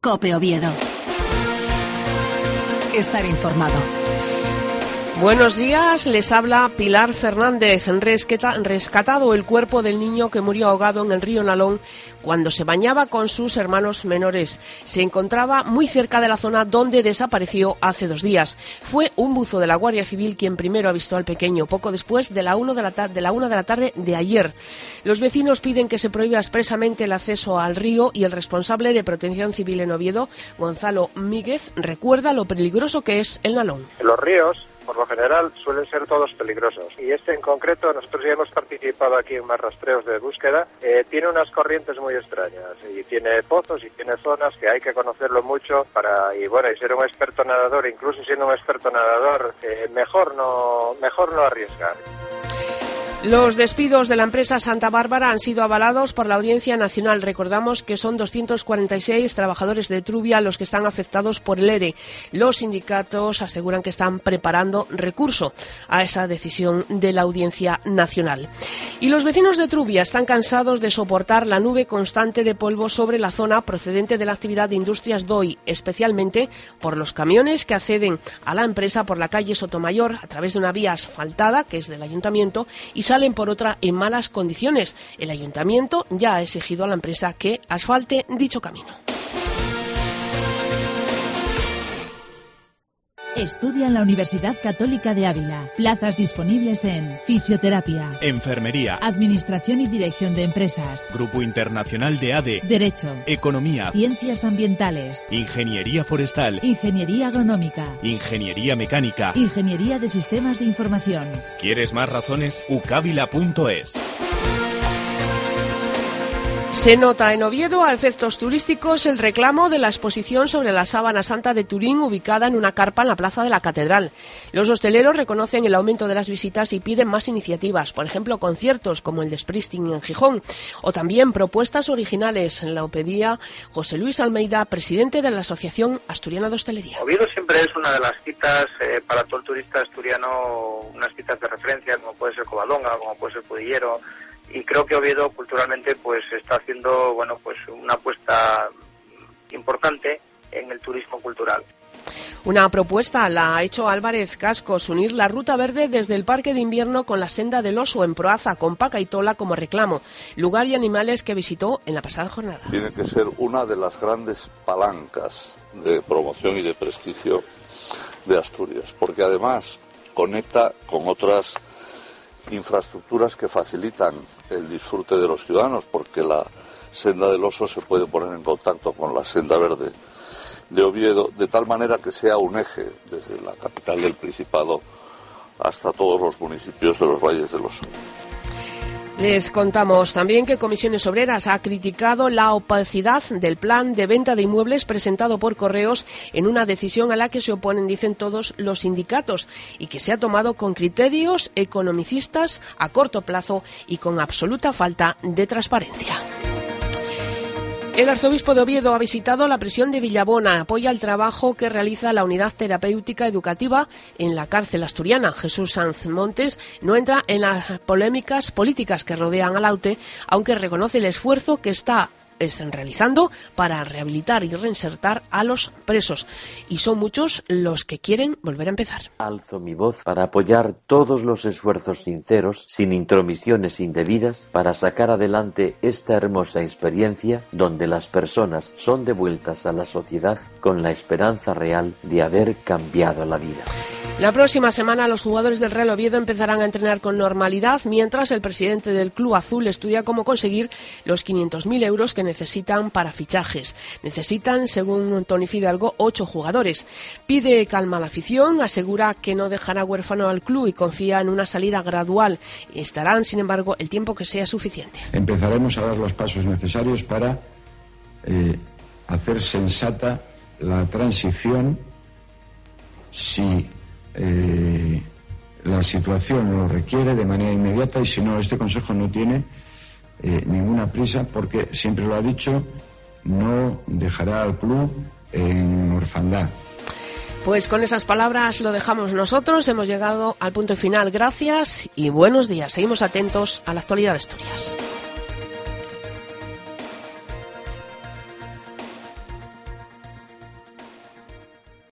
COPE Oviedo. Estar informado. Buenos días, les habla Pilar Fernández. Rescatado el cuerpo del niño que murió ahogado en el río Nalón cuando se bañaba con sus hermanos menores. Se encontraba muy cerca de la zona donde desapareció hace 2 días. Fue un buzo de la Guardia Civil quien primero avistó al pequeño, poco después de la 1 de la tarde de ayer. Los vecinos piden que se prohíba expresamente el acceso al río y el responsable de Protección Civil en Oviedo, Gonzalo Míguez, recuerda lo peligroso que es el Nalón. Los ríos, por lo general, suelen ser todos peligrosos. Y este en concreto, nosotros ya hemos participado aquí en más rastreos de búsqueda, tiene unas corrientes muy extrañas y tiene pozos y tiene zonas que hay que conocerlo mucho y ser un experto nadador. Incluso siendo un experto nadador, mejor no arriesgar. Los despidos de la empresa Santa Bárbara han sido avalados por la Audiencia Nacional. Recordamos que son 246 trabajadores de Trubia los que están afectados por el ERE. Los sindicatos aseguran que están preparando recurso a esa decisión de la Audiencia Nacional. Y los vecinos de Trubia están cansados de soportar la nube constante de polvo sobre la zona procedente de la actividad de Industrias DOI, especialmente por los camiones que acceden a la empresa por la calle Sotomayor a través de una vía asfaltada, que es del Ayuntamiento, y salen por otra en malas condiciones. El Ayuntamiento ya ha exigido a la empresa que asfalte dicho camino. Estudia en la Universidad Católica de Ávila. Plazas disponibles en Fisioterapia, Enfermería, Administración y Dirección de Empresas, Grupo Internacional de ADE, Derecho, Economía, Ciencias Ambientales, Ingeniería Forestal, Ingeniería Agronómica, Ingeniería Mecánica, Ingeniería de Sistemas de Información. ¿Quieres más razones? ucavila.es. Se nota en Oviedo, a efectos turísticos, el reclamo de la exposición sobre la Sábana Santa de Turín, ubicada en una carpa en la plaza de la Catedral. Los hosteleros reconocen el aumento de las visitas y piden más iniciativas, por ejemplo, conciertos como el de Springsteen en Gijón, o también propuestas originales. Lo pedía José Luis Almeida, presidente de la Asociación Asturiana de Hostelería. Oviedo siempre es una de las citas para todo el turista asturiano, unas citas de referencia, como puede ser Covadonga, como puede ser Pudillero. Y creo que Oviedo culturalmente pues está haciendo una apuesta importante en el turismo cultural. Una propuesta la ha hecho Álvarez Cascos, unir la Ruta Verde desde el Parque de Invierno con la Senda del Oso en Proaza, con Pacaitola como reclamo, lugar y animales que visitó en la pasada jornada. Tiene que ser una de las grandes palancas de promoción y de prestigio de Asturias, porque además conecta con otras infraestructuras que facilitan el disfrute de los ciudadanos, porque la Senda del Oso se puede poner en contacto con la Senda Verde de Oviedo, de tal manera que sea un eje desde la capital del Principado hasta todos los municipios de los Valles del Oso. Les contamos también que Comisiones Obreras ha criticado la opacidad del plan de venta de inmuebles presentado por Correos en una decisión a la que se oponen, dicen todos los sindicatos, y que se ha tomado con criterios economicistas a corto plazo y con absoluta falta de transparencia. El arzobispo de Oviedo ha visitado la prisión de Villabona. Apoya el trabajo que realiza la unidad terapéutica educativa en la cárcel asturiana. Jesús Sanz Montes no entra en las polémicas políticas que rodean al AUTE, aunque reconoce el esfuerzo que están realizando para rehabilitar y reinsertar a los presos. Y son muchos los que quieren volver a empezar. Alzo mi voz para apoyar todos los esfuerzos sinceros, sin intromisiones indebidas, para sacar adelante esta hermosa experiencia donde las personas son devueltas a la sociedad con la esperanza real de haber cambiado la vida. La próxima semana los jugadores del Real Oviedo empezarán a entrenar con normalidad, mientras el presidente del Club Azul estudia cómo conseguir los 500.000 euros que necesitan para fichajes. Necesitan, según Toni Fidalgo, 8 jugadores. Pide calma a la afición, asegura que no dejará huérfano al club y confía en una salida gradual. Estarán, sin embargo, el tiempo que sea suficiente. Empezaremos a dar los pasos necesarios para hacer sensata la transición si la situación lo requiere de manera inmediata, y si no, este Consejo no tiene ninguna prisa, porque siempre lo ha dicho, no dejará al club en orfandad. Pues con esas palabras lo dejamos nosotros, hemos llegado al punto final. Gracias y buenos días. Seguimos atentos a la actualidad de Asturias.